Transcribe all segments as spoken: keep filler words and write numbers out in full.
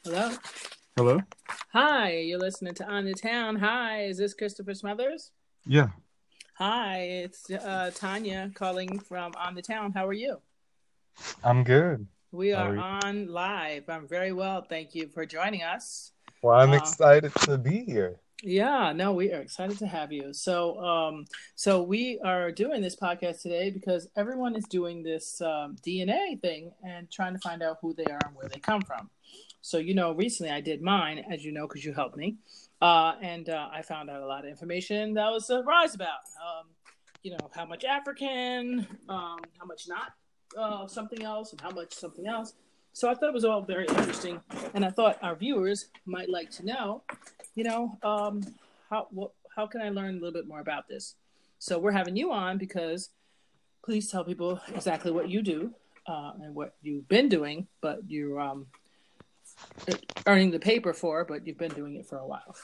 Hello. Hello? Hi, you're listening to On the Town. Hi, is this Christopher Smothers? Yeah, Hi, it's uh, Tanya calling from On the Town. How are you? I'm good. We How are are you? on live. I'm very well. Thank you for joining us. Well, I'm Uh, excited to be here. yeah, no, we are excited to have you. So, um, so we are doing this podcast today because everyone is doing this um, D N A thing and trying to find out who they are and where they come from. So, you know, recently I did mine, as you know, because you helped me, uh, and uh, I found out a lot of information that I was surprised about. Um, you know, how much African, um, how much not uh, something else, and how much something else. So I thought it was all very interesting, and I thought our viewers might like to know you know, um, how what, how can I learn a little bit more about this? So we're having you on because please tell people exactly what you do uh, and what you've been doing, but you're um, earning the paper for, but you've been doing it for a while.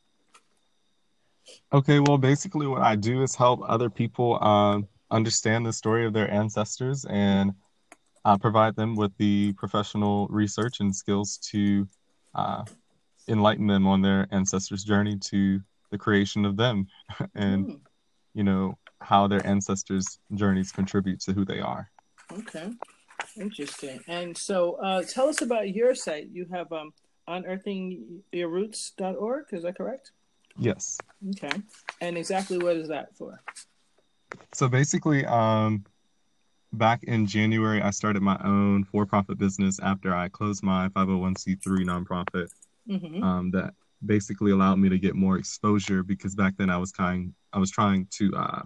Okay, well, basically, what I do is help other people um, understand the story of their ancestors and uh, provide them with the professional research and skills to uh, enlighten them on their ancestors' journey to the creation of them and, Hmm, you know, how their ancestors' journeys contribute to who they are. okay, interesting. And so uh, tell us about your site. You have um, unearthing your roots dot org, is that correct? Yes. Okay. And exactly what is that for? So basically, um, back in January, I started my own for-profit business after I closed my five oh one c three nonprofit. Mm-hmm. Um, that basically allowed me to get more exposure because back then I was kind I was trying to uh,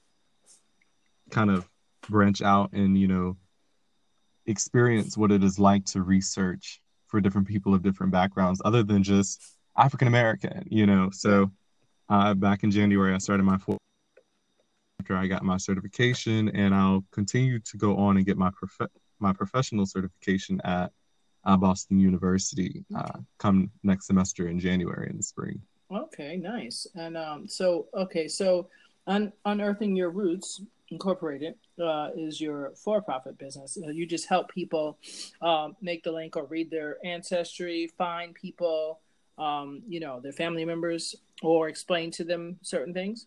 kind of branch out and you know experience what it is like to research for different people of different backgrounds other than just African American, you know. Right. So uh, back in January, I started my for after I got my certification, and I'll continue to go on and get my prof- my professional certification at uh, Boston University uh, Okay. come next semester in January in the spring. Okay, nice. And um, so, okay, so Un- Unearthing Your Roots Incorporated uh, is your for-profit business. Uh, you just help people um, make the link or read their ancestry, find people, um, you know, their family members, or explain to them certain things.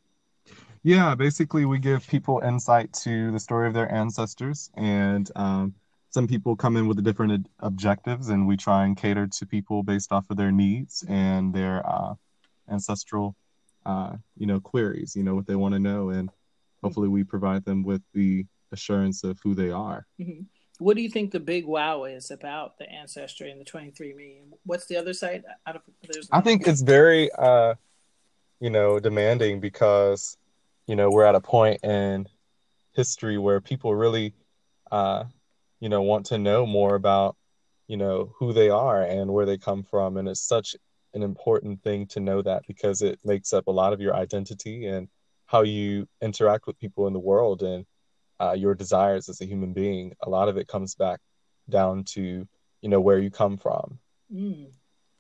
Yeah, basically, we give people insight to the story of their ancestors, and um, some people come in with different ad- objectives, and we try and cater to people based off of their needs and their uh, ancestral, uh, you know, queries, you know, what they want to know, and hopefully, we provide them with the assurance of who they are. Mm-hmm. What do you think the big wow is about the ancestry and the twenty-three and me? What's the other side? I don't, there's I another think one. it's very, uh, you know, demanding because, you know, we're at a point in history where people really uh, you know, want to know more about, you know, who they are and where they come from. And it's such an important thing to know that because it makes up a lot of your identity and how you interact with people in the world and uh, your desires as a human being. A lot of it comes back down to, you know, where you come from. Mm,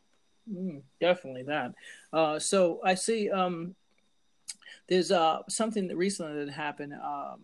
mm, definitely that. Uh, so I see. Um, There's uh something that recently that happened. Um,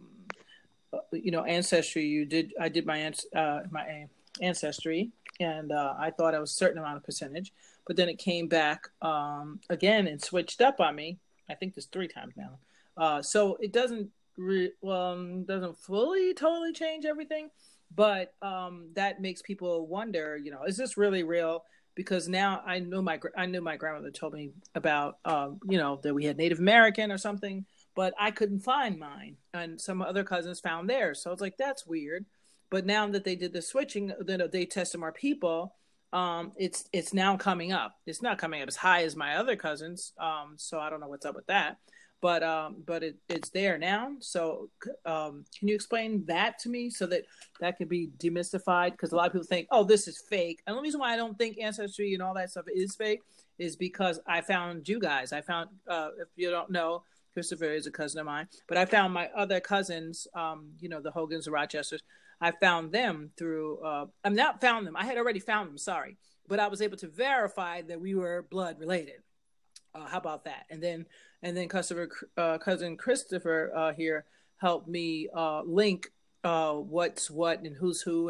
you know, ancestry. You did. I did my uh my ancestry, and uh, I thought I was a certain amount of percentage, but then it came back um again and switched up on me. I think there's three times now. Uh, so it doesn't re- well, um, doesn't fully totally change everything, but um that makes people wonder. You know, is this really real? Because now I knew my I knew my grandmother told me about um, you know that we had Native American or something, but I couldn't find mine, and some other cousins found theirs. So I was like, that's weird. But now that they did the switching, then they tested more people. Um, it's it's now coming up. It's not coming up as high as my other cousins. Um, so I don't know what's up with that. But um, but it, it's there now. So um, can you explain that to me so that that can be demystified? Because a lot of people think, oh, this is fake. And the reason why I don't think ancestry and all that stuff is fake is because I found you guys. I found, uh, if you don't know, Christopher is a cousin of mine, but I found my other cousins, um, you know, the Hogans, the Rochesters. I found them through. Uh, I'm not found them. I had already found them. Sorry, but I was able to verify that we were blood related. Uh, how about that? And then, and then, Christopher, uh, cousin Christopher uh, here helped me uh, link uh, what's what and who's who and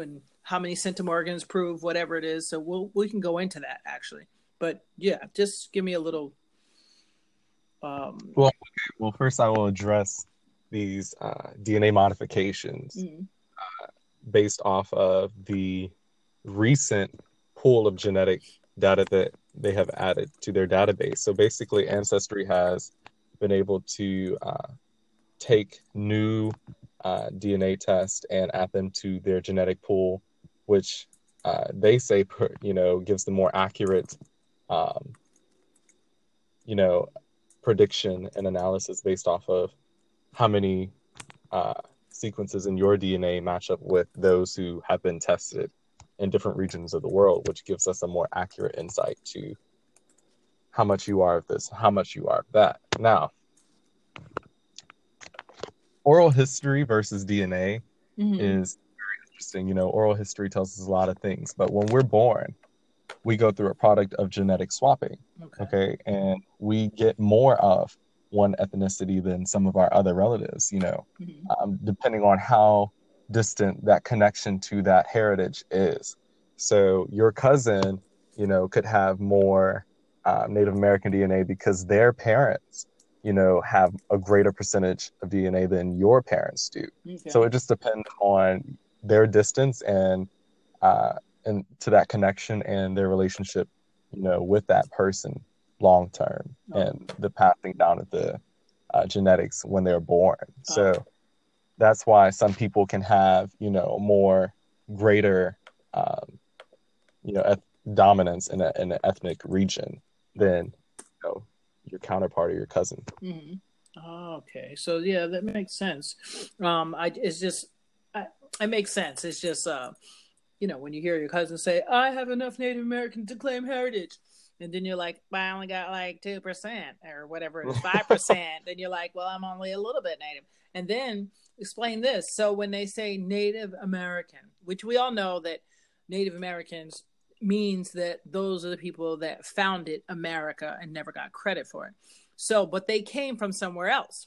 how many centimorgans prove whatever it is. So we'll we can go into that actually. But yeah, just give me a little. Um, well, okay. Well, first I will address these uh, D N A modifications mm-hmm. uh, based off of the recent pool of genetic data that they have added to their database. So basically, Ancestry has been able to uh, take new uh, D N A tests and add them to their genetic pool, which uh, they say, you know, gives them more accurate, um, you know, prediction and analysis based off of how many uh, sequences in your D N A match up with those who have been tested in different regions of the world, which gives us a more accurate insight to how much you are of this, how much you are of that. Now, oral history versus D N A mm-hmm. is very interesting. You know, oral history tells us a lot of things, but when we're born, we go through a product of genetic swapping. Okay. okay? And we get more of one ethnicity than some of our other relatives, you know, mm-hmm. um, depending on how distant that connection to that heritage is. So your cousin, you know, could have more uh, Native American D N A because their parents, you know, have a greater percentage of D N A than your parents do. Okay. So it just depends on their distance and uh, and to that connection and their relationship, you know, with that person long term, oh. and the passing down of the uh, genetics when they're born. So oh. that's why some people can have, you know, more greater, um, you know, eth- dominance in, a, in an ethnic region than, you know, your counterpart or your cousin. Mm-hmm. Oh, okay. So yeah, that makes sense. Um, I, it's just, I, it makes sense. It's just, uh, you know, when you hear your cousin say, I have enough Native American to claim heritage. And then you're like, well, I only got like two percent or whatever it is, five percent. Then you're like, well, I'm only a little bit Native. And then explain this. So when they say Native American, which we all know that Native Americans means that those are the people that founded America and never got credit for it. So, but they came from somewhere else.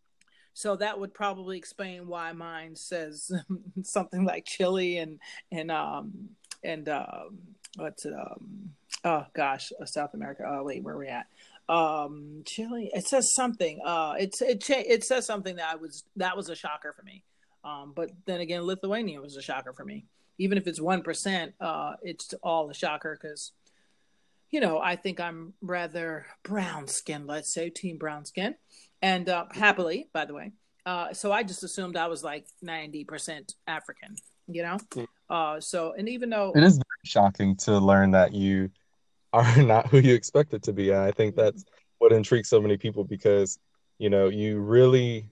So that would probably explain why mine says something like Chile and and um and um what's it um oh gosh uh, South America. Oh wait, where are we at? Um, Chile. It says something. Uh, it's it cha- it says something that I was that was a shocker for me. Um, but then again, Lithuania was a shocker for me. Even if it's one percent, uh, it's all a shocker because, you know, I think I'm rather brown skinned. Let's say team brown skin. And uh, happily, by the way. Uh, so I just assumed I was like ninety percent African, you know? Uh, so, and even though... It is very shocking to learn that you are not who you expected to be. And I think that's what intrigues so many people because, you know, you really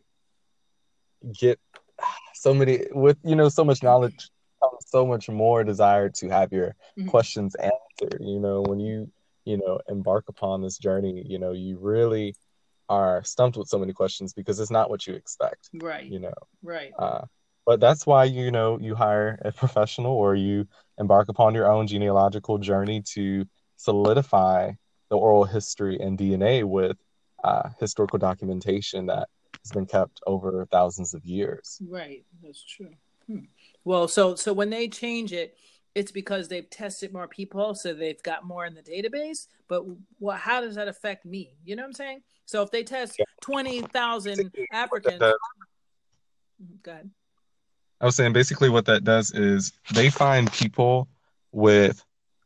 get so many, with, you know, so much knowledge, so much more desire to have your mm-hmm. questions answered. You know, when you, you know, embark upon this journey, you know, you really... are stumped with so many questions because it's not what you expect. Right. You know. Right. Uh, but that's why, you know, you hire a professional or you embark upon your own genealogical journey to solidify the oral history and D N A with uh, historical documentation that has been kept over thousands of years. Right. That's true. Hmm. Well, so so when they change it, it's because they've tested more people, so they've got more in the database. But what, how does that affect me? You know what I'm saying? So if they test twenty thousand Africans... Go ahead. I was saying basically what that does is they find people with,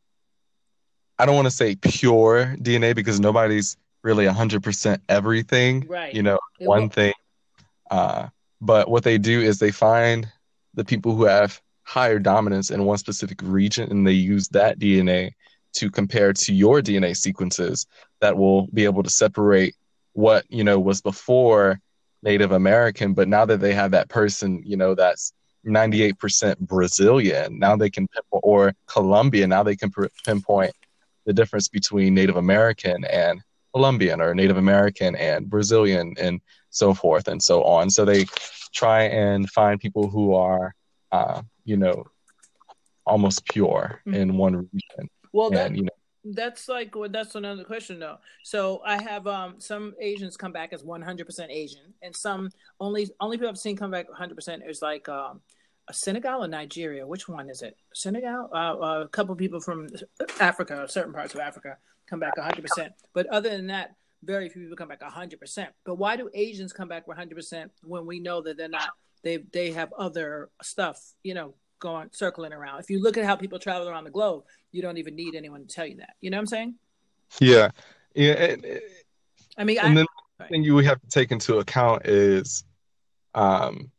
I don't want to say pure D N A because nobody's really one hundred percent everything. Right. You know, it one will- thing. Uh, but what they do is they find the people who have higher dominance in one specific region, and they use that D N A to compare to your D N A sequences that will be able to separate what, you know, was before Native American, but now that they have that person, you know, that's ninety-eight percent Brazilian, now they can, or Colombian, now they can pinpoint the difference between Native American and Colombian, or Native American and Brazilian, and so forth and so on. So they try and find people who are, uh, you know, almost pure mm-hmm. in one region. Well, that, and, you know, that's like, well, that's another question though. So I have um, some Asians come back as one hundred percent Asian, and some only only people I've seen come back one hundred percent is like um, Senegal or Nigeria. Which one is it? Senegal. Uh, uh, a couple of people from Africa, certain parts of Africa, come back one hundred percent. But other than that, very few people come back one hundred percent. But why do Asians come back one hundred percent when we know that they're not? They they have other stuff, you know, going circling around. If you look at how people travel around the globe, you don't even need anyone to tell you that. You know what I'm saying? Yeah, yeah. And, I mean, and I, then the right. thing you would have to take into account is, um,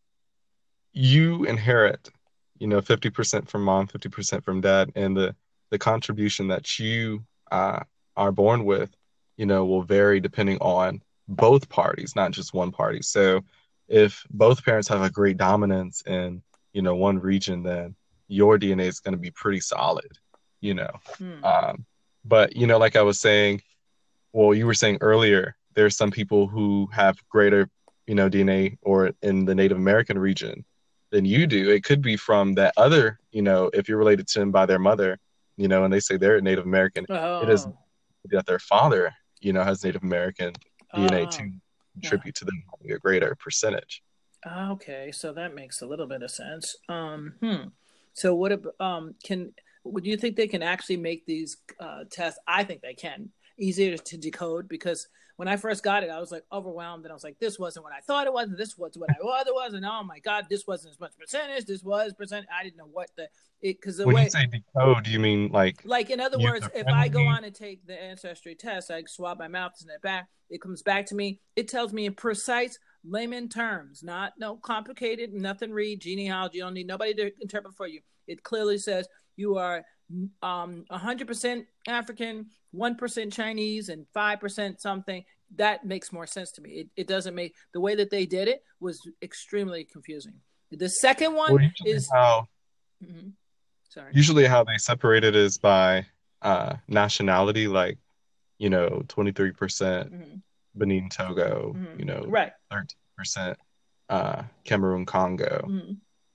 you inherit, you know, fifty percent from mom, fifty percent from dad, and the the contribution that you uh, are born with, you know, will vary depending on both parties, not just one party. So if both parents have a great dominance in, you know, one region, then your D N A is going to be pretty solid, you know. Hmm. Um, but, you know, like I was saying, well, you were saying earlier, there's some people who have greater, you know, D N A or in the Native American region than you do. It could be from that other, you know, if you're related to them by their mother, you know, and they say they're Native American, it is Oh. that their father, you know, has Native American D N A Oh. to Yeah. contribute to them having a greater percentage. Okay, so that makes a little bit of sense. Um, hmm. So what? ab- Um, can would you think they can actually make these uh, tests? I think they can easier to decode because when I first got it, I was like overwhelmed and I was like, this wasn't what I thought it was, and this was what I thought it was, and oh my god, this wasn't as much percentage. This was percent. I didn't know what the it because the When you way say decode, do you mean like like in other words, user if I go friendly? on and take the ancestry test, I swab my mouth and it back, it comes back to me. It tells me in precise layman terms, not no complicated, nothing read genealogy. You don't need nobody to interpret for you. It clearly says you are um one hundred percent African, one percent Chinese, and five percent something. That makes more sense to me. It, it doesn't make the way that they did it was extremely confusing. The second one Well, usually is how mhm, sorry. usually how they separate it is by uh, nationality, like, you know, twenty-three percent Mm-hmm. Benin, Togo, Mm-hmm. you know, Right. thirteen percent uh, Cameroon, Congo. Mm-hmm.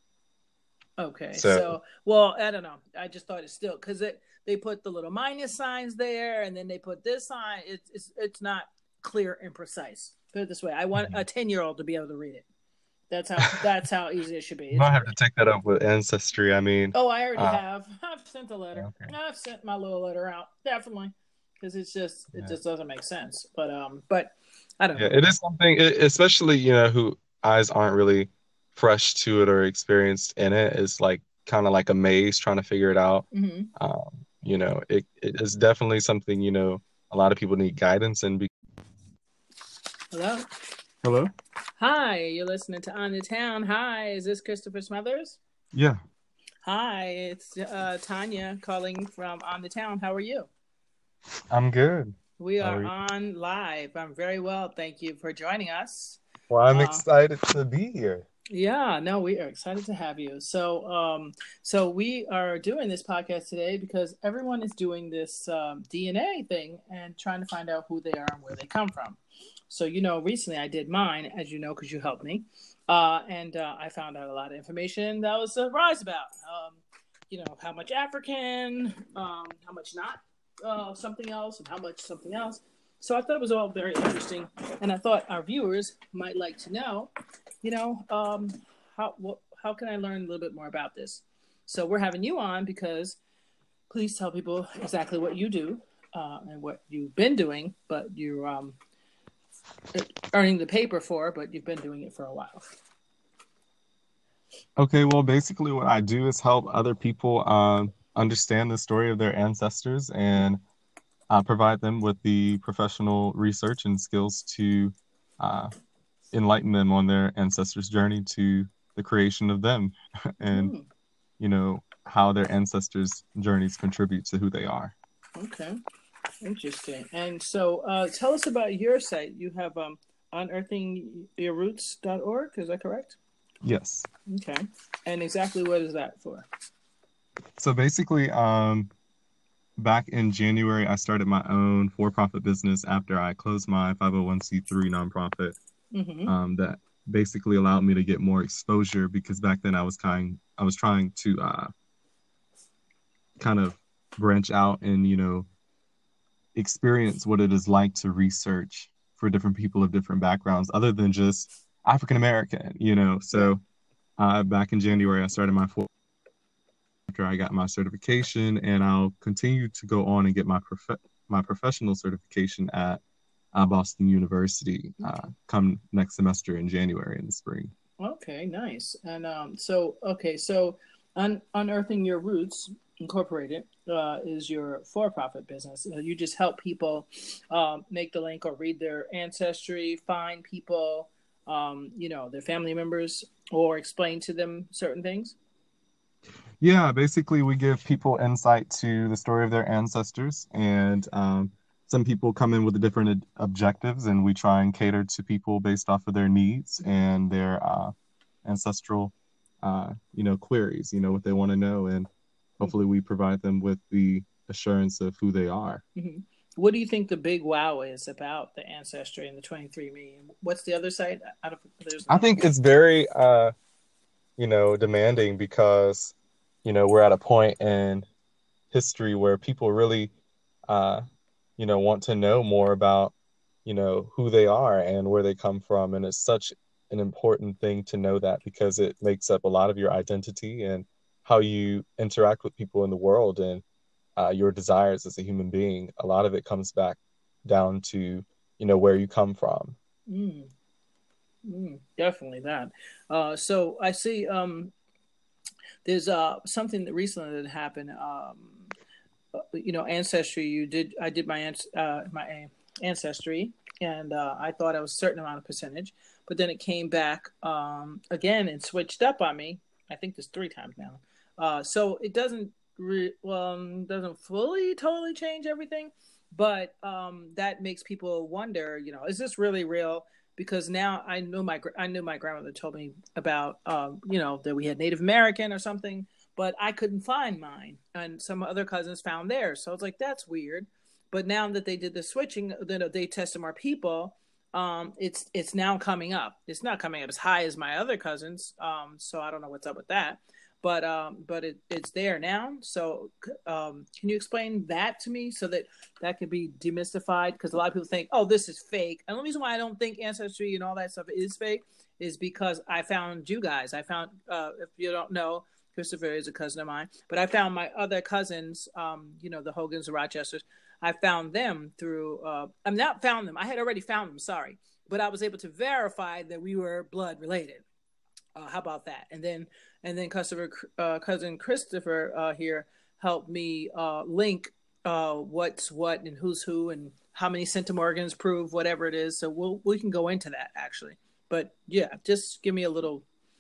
Okay, So, so well, I don't know. I just thought it's still because it they put the little minus signs there, and then they put this sign. It's it's it's not clear and precise. Put it this way: I want a ten year old to be able to read it. That's how that's how easy it should be. you It's, might have to take that up with Ancestry. I mean, oh, I already uh, have. I've sent a letter. okay. I've sent my little letter out definitely because it's just it Yeah. just doesn't make sense. But um, but I don't Yeah, know. it is something, it, especially, you know, who eyes aren't really fresh to it or experienced in it. It's like kind of like a maze trying to figure it out. Mm-hmm. Um, you know, it, it is definitely something, you know, a lot of people need guidance in. Be- Hello. Hello? Hi, you're listening to On the Town. Hi, is this Christopher Smothers? Yeah. Hi, it's uh, Tanya calling from On the Town. How are you? I'm good. We How are are you? on live. I'm very well. Thank you for joining us. Well, I'm Uh, excited to be here. yeah, no, we are excited to have you. So, um, so we are doing this podcast today because everyone is doing this um, D N A thing and trying to find out who they are and where they come from. So, you know, recently I did mine, as you know, because you helped me, uh, and uh, I found out a lot of information that I was surprised about. Um, you know, how much African, um, how much not uh, something else, and how much something else. So I thought it was all very interesting, and I thought our viewers might like to know, you know, um, how what, how can I learn a little bit more about this? So we're having you on because please tell people exactly what you do uh, and what you've been doing, but you're um, earning the paper for, but you've been doing it for a while. Okay, well, basically, what I do is help other people um, understand the story of their ancestors and uh, provide them with the professional research and skills to uh, enlighten them on their ancestors' journey to the creation of them and, Hmm. you know, how their ancestors' journeys contribute to who they are. Okay, interesting. And so uh, tell us about your site. You have um, unearthing your roots dot org, is that correct? Yes. Okay. And exactly what is that for? So basically, um, back in January, I started my own for-profit business after I closed my five oh one c three nonprofit. Mm-hmm. Um, that basically allowed me to get more exposure because back then I was kind, I was trying to uh, kind of branch out and, you know, experience what it is like to research for different people of different backgrounds other than just African American, you know. So Uh, back in January, I started my full after I got my certification, and I'll continue to go on and get my prof- my professional certification at uh, Boston University uh, come next semester in January in the spring. Okay, nice. And um, so, okay, so Un- Unearthing Your Roots Incorporated uh, is your for-profit business. Uh, you just help people um, make the link or read their ancestry, find people, um, you know, their family members, or explain to them certain things. Yeah, basically, we give people insight to the story of their ancestors, and um, some people come in with different ad- objectives, and we try and cater to people based off of their needs and their uh, ancestral, uh, you know, queries. You know what they want to know, and hopefully, we provide them with the assurance of who they are. Mm-hmm. What do you think the big wow is about the ancestry and the twenty-three and me? What's the other side? I don't, there's I another think it's very, uh, you know, demanding because, you know, we're at a point in history where people really, uh, you know, want to know more about, you know, who they are and where they come from. And it's such an important thing to know that because it makes up a lot of your identity and how you interact with people in the world and uh, your desires as a human being. A lot of it comes back down to, you know, where you come from. Mm, mm, definitely that. Uh, so I see um, there's uh, something that recently that happened. Um, uh, you know, ancestry. You did. I did my uh, my ancestry, and uh, I thought I was a certain amount of percentage, but then it came back um, again and switched up on me. I think there's three times now. Uh, so it doesn't re- um, doesn't fully totally change everything, but um, that makes people wonder. You know, is this really real? Because now I know my I knew my grandmother told me about um, you know that we had Native American or something, but I couldn't find mine, and some other cousins found theirs. So I was like, that's weird. But now that they did the switching, then they tested more people. Um, it's it's now coming up. It's not coming up as high as my other cousins. Um, so I don't know what's up with that. But um, but it, it's there now. So um, can you explain that to me so that that could be demystified? Because a lot of people think, oh, this is fake. And the reason why I don't think ancestry and all that stuff is fake is because I found you guys. I found, uh, if you don't know, Christopher is a cousin of mine, but I found my other cousins, um, you know, the Hogans, the Rochesters. I found them through, uh, I'm not found them. I had already found them, sorry, but I was able to verify that we were blood related. Uh, how about that? And then, and then Christopher, uh, cousin Christopher uh, here helped me uh, link uh, what's what and who's who and how many centimorgans prove whatever it is. So we'll we can go into that actually. But yeah, just give me a little.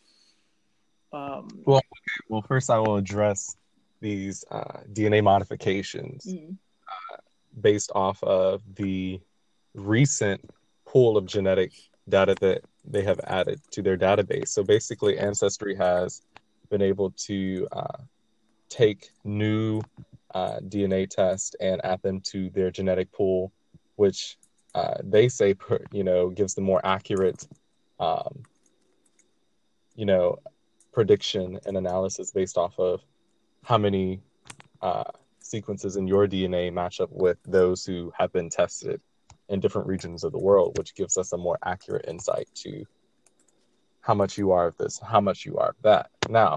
Um, Well, okay. Well, first I will address these uh, D N A modifications mm-hmm. uh, based off of the recent pool of genetic data that they have added to their database. So basically, Ancestry has been able to uh, take new uh, D N A tests and add them to their genetic pool, which uh, they say, you know, gives them more accurate, um, you know, prediction and analysis based off of how many uh, sequences in your D N A match up with those who have been tested in different regions of the world, which gives us a more accurate insight to how much you are of this, how much you are of that. Now,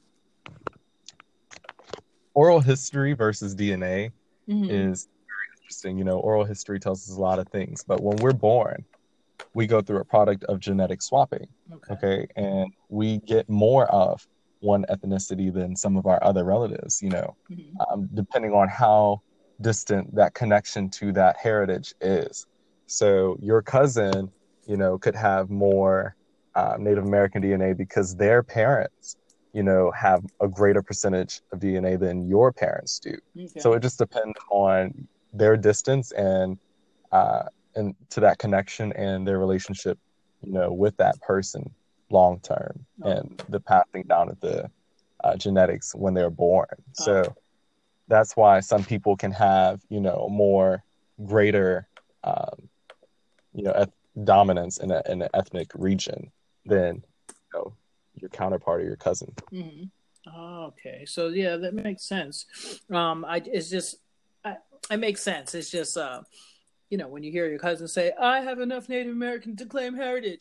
oral history versus D N A mm-hmm. is very interesting. You know, oral history tells us a lot of things, but when we're born, we go through a product of genetic swapping, okay. okay? And we get more of one ethnicity than some of our other relatives, you know, mm-hmm. um, depending on how distant that connection to that heritage is. So your cousin, you know, could have more uh, Native American D N A because their parents, you know, have a greater percentage of D N A than your parents do. Okay. So it just depends on their distance and uh, and to that connection and their relationship, you know, with that person long term, oh. and the passing down of the uh, genetics when they're born. So oh. that's why some people can have, you know, more greater, um, you know, eth- dominance in, a, in an ethnic region than, you know, your counterpart or your cousin. Mm-hmm. Oh, okay, so yeah, that makes sense. Um, I it's just, I, it makes sense. It's just, uh, you know, when you hear your cousin say, "I have enough Native American to claim heritage,"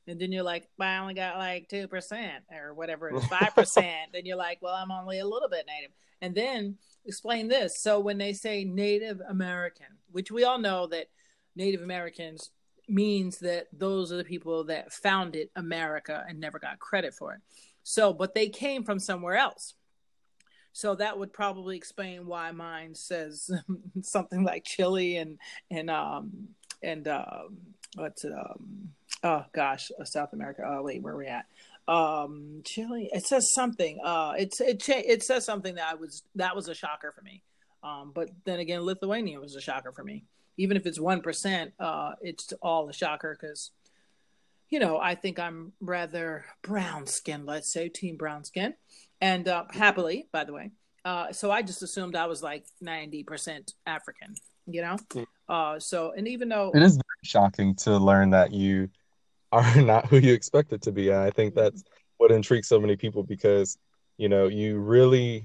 And then you're like, well, I only got like two percent or whatever it is, five percent. Then you're like, well, I'm only a little bit Native. And then explain this. So when they say Native American, which we all know that Native Americans means that those are the people that founded America and never got credit for it. So, but they came from somewhere else. So that would probably explain why mine says something like Chile and and um and um what's it um oh gosh uh, South America. Oh wait, where are we at? Um, Chile. It says something. Uh, it's it cha- it says something that I was that was a shocker for me. Um, but then again, Lithuania was a shocker for me. Even if it's one percent, uh, it's all a shocker because you know I think I'm rather brown skinned. Let's say team brown skin, and uh, happily, by the way. Uh, so I just assumed I was like ninety percent African. You know. Uh, so and even though It is very shocking to learn that you are not who you expected to be. And I think that's what intrigues so many people because, you know, you really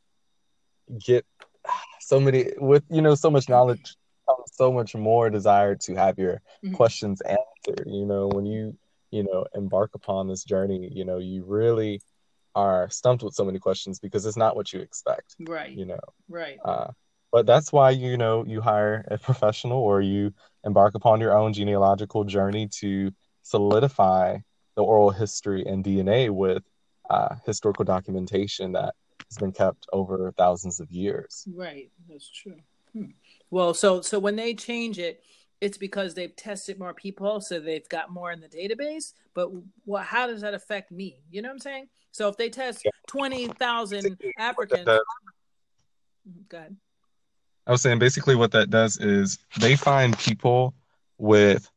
get so many with, you know, so much knowledge, so much more desire to have your mm-hmm. questions answered. You know, when you, you know, embark upon this journey, you know, you really are stumped with so many questions because it's not what you expect. Right. You know. Right. Uh, but that's why, you know, you hire a professional or you embark upon your own genealogical journey to solidify the oral history and D N A with uh, historical documentation that has been kept over thousands of years. Right, that's true. Hmm. Well, so so when they change it, it's because they've tested more people, so they've got more in the database. But what? How does that affect me? You know what I'm saying? So if they test yeah. twenty thousand Africans, does, go ahead. I was saying basically what that does is they find people with,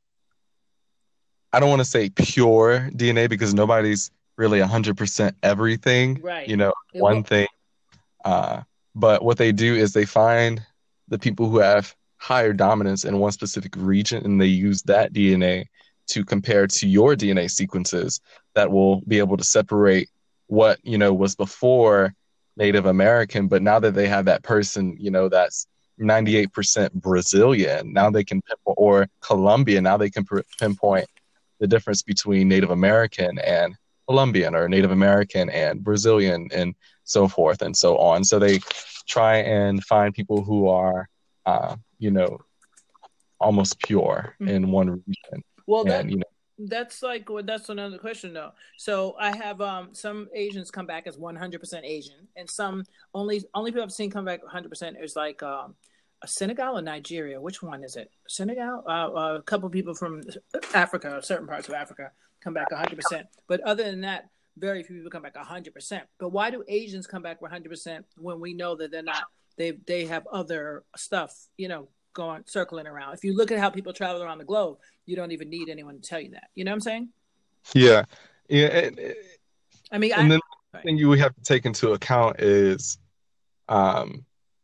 I don't want to say pure D N A because nobody's really one hundred percent everything, right. you know, it one will- thing. Uh, but what they do is they find the people who have higher dominance in one specific region and they use that D N A to compare to your D N A sequences that will be able to separate what, you know, was before Native American, but now that they have that person, you know, that's ninety-eight percent Brazilian, now they can, or Colombian, now they can pinpoint the difference between Native American and Colombian or Native American and Brazilian and so forth and so on. So they try and find people who are, uh, you know, almost pure mm-hmm. in one region. Well, and, that, you know, that's like, well, that's another question though. So I have um, some Asians come back as one hundred percent Asian and some only, only people I've seen come back one hundred percent is like, um, Senegal or Nigeria? Which one is it? Senegal? Uh, uh, a couple of people from Africa, certain parts of Africa, come back one hundred percent. But other than that, very few people come back one hundred percent. But why do Asians come back one hundred percent when we know that they're not? They they have other stuff, you know, going circling around. If you look at how people travel around the globe, you don't even need anyone to tell you that. You know what I'm saying? Yeah, yeah. And, I mean, and I, then right. the thing you have to take into account is, um.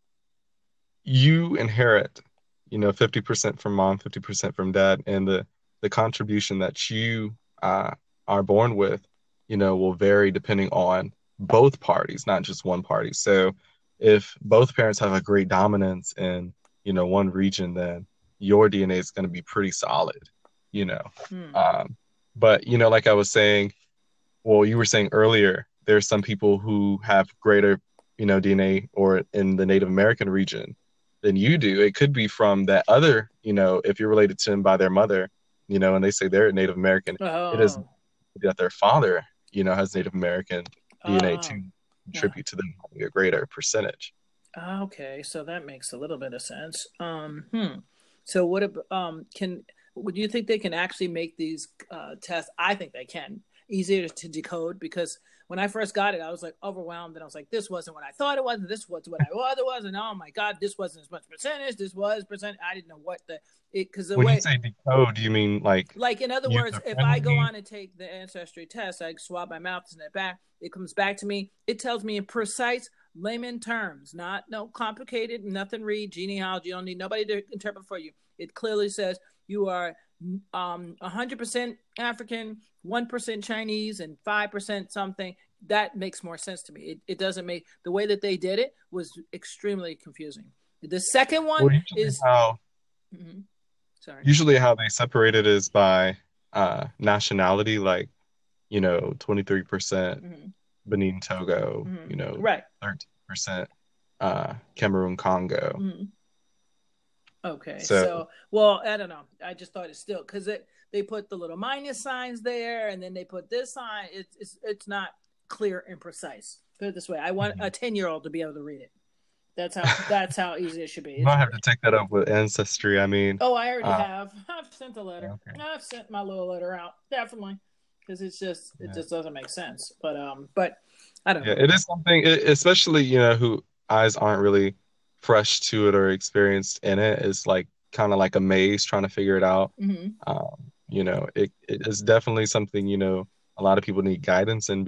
you inherit, you know, fifty percent from mom, fifty percent from dad, and the, the contribution that you uh, are born with, you know, will vary depending on both parties, not just one party. So if both parents have a great dominance in, you know, one region, then your D N A is going to be pretty solid, you know. Hmm. Um, but, you know, like I was saying, well, you were saying earlier, there's some people who have greater, you know, D N A or in the Native American region than you do. It could be from that other, you know, if you're related to them by their mother, you know, and they say they're Native American, oh. it is that their father, you know, has Native American D N A oh. to contribute to them having a greater percentage. Okay, so that makes a little bit of sense. Um, hmm. So what um can would you think they can actually make these uh, tests? I think they can easier to decode because when I first got it, I was like overwhelmed and I was like, this wasn't what I thought it was. And this was what I thought it was. And oh my God, this wasn't as much percentage. This was percent. I didn't know what the, it, cause the when way, you say decode, do you mean like, like in other words, if I go on and take the ancestry test, I swab my mouth and it back, it comes back to me. It tells me in precise layman terms, not no complicated, nothing read genealogy. You don't need nobody to interpret for you. It clearly says you are um one hundred percent African, one percent Chinese, and five percent something. That makes more sense to me. It, it doesn't make, the way that they did it was extremely confusing. The second one well, is how, mm-hmm. sorry. Usually how they separate it is by uh, nationality, like, you know, twenty-three percent Mm-hmm. Benin, Togo, you Mm-hmm. know, Right. thirteen percent uh, Cameroon, Congo. Mm-hmm. Okay, So, so well, I don't know. I just thought it's still because it they put the little minus signs there, and then they put this sign. It's it's it's not clear and precise. Put it this way: I want a mhm. ten year old to be able to read it. That's how that's how easy it should be. You It's might have to take that up with Ancestry. I mean, oh, I already uh, have. I've sent a letter. okay. I've sent my little letter out definitely because it's just it Yeah. just doesn't make sense. But um, but I don't Yeah, know. it is something, it, especially, you know, who eyes aren't really fresh to it or experienced in it, is like kind of like a maze trying to figure it out. Mm-hmm. Um, you know, it, it is definitely something, you know, a lot of people need guidance in. Be-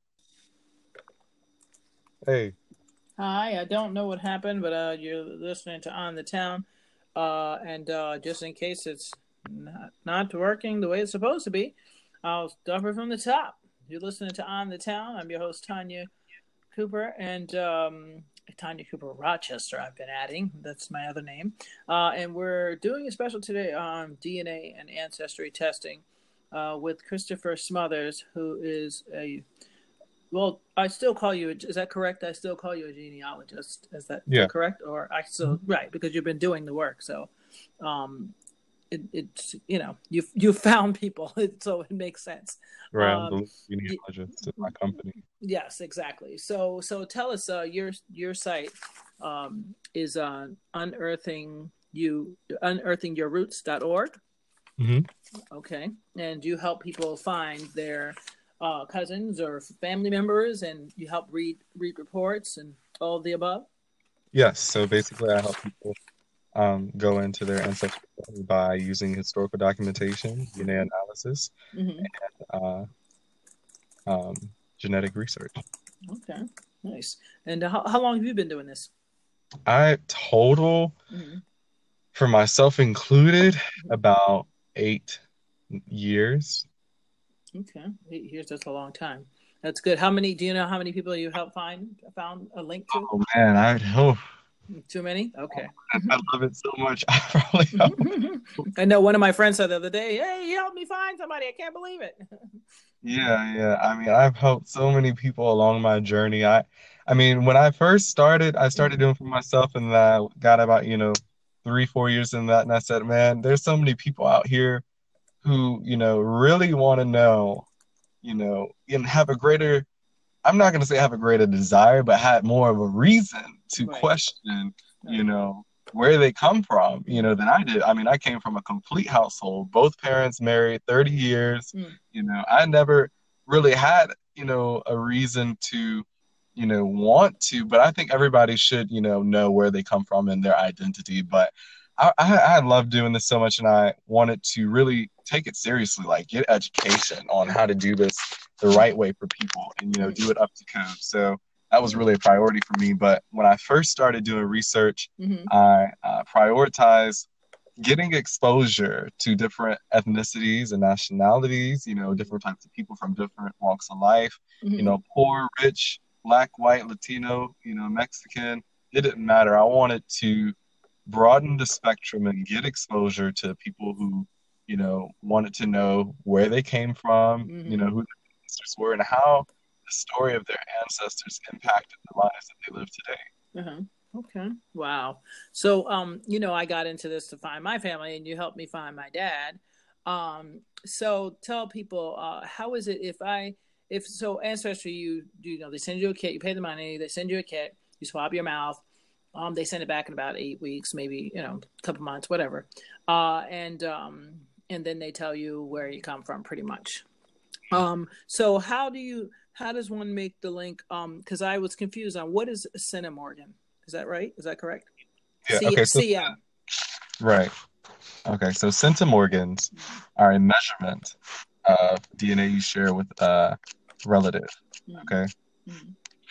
hey, Hi, I don't know what happened, but uh, you're listening to On the Town, uh, and uh, just in case it's not, not working the way it's supposed to be, I'll start it from the top. You're listening to On the Town. I'm your host Tanya Cooper, and um, Tanya Cooper Rochester. I've been adding. That's my other name, uh, and we're doing a special today on D N A and ancestry testing uh, with Christopher Smothers, who is a well, I still call you. Is that correct? I still call you a genealogist. Is that is yeah, that correct? Or I still right because you've been doing the work. So, um, it, it's you know you you found people, so it makes sense. right. I'm Um, the genealogist at my company. yes, exactly. So so tell us uh, your your site um, is on unearthing you unearthing your roots dot org. Hmm. Okay, and you help people find their uh, cousins or family members, and you help read read reports and all of the above. Yes. So basically, I help people um, go into their ancestry by using historical documentation, D N A Mm-hmm. analysis, Mm-hmm. uh, um, genetic research. Okay, nice. And uh, how, how long have you been doing this? I total, Mm-hmm. for myself included, Mm-hmm. about eight years. Okay, eight years, that's a long time. That's good. How many? Do you know how many people you helped find found a link to? Oh man, I oh, Too many. Okay. I love it so much. I probably help. I know one of my friends said the other day, "Hey, you helped me find somebody. I can't believe it." Yeah, yeah. I mean, I've helped so many people along my journey. I, I mean, when I first started, I started Mm-hmm. doing for myself, and then I got about, you know, three, four years in that, and I said, man, there's so many people out here who, you know, really want to know, you know, and have a greater, I'm not going to say have a greater desire, but had more of a reason to Right. question, you Right. know, where they come from, you know, Mm-hmm. than I did. I mean, I came from a complete household, both parents married thirty years. Mm-hmm. You know, I never really had, you know, a reason to, you know, want to, but I think everybody should, you know, know where they come from and their identity. But I, I, I love doing this so much, and I wanted to really take it seriously, like get education on how to do this the right way for people and, you know, do it up to code. So that was really a priority for me. But when I first started doing research, Mm-hmm. I uh, prioritized getting exposure to different ethnicities and nationalities, you know, different types of people from different walks of life, you Mm-hmm. know, poor, rich, black, white, Latino, you know, Mexican. It didn't matter. I wanted to broaden the spectrum and get exposure to people who, you know, wanted to know where they came from, you know, Mm-hmm. who their ancestors were, and how the story of their ancestors impacted the lives that they live today. Uh-huh. Okay. Wow. So, um, you know, I got into this to find my family, and you helped me find my dad. Um, so tell people, uh, how is it if I, if so, ancestry, you, you know, they send you a kit, you pay the money, they send you a kit, you swab your mouth. Um, they send it back in about eight weeks, maybe, you know, a couple months, whatever. Uh, and, um, and then they tell you where you come from, pretty much. Um, so how do you how does one make the link? Um, because I was confused on what is centimorgan. Is that right? Is that correct? Yeah. C Okay. So C M. right. Okay. So centimorgans are a measurement of D N A you share with a relative. Mm-hmm. Okay. Mm-hmm.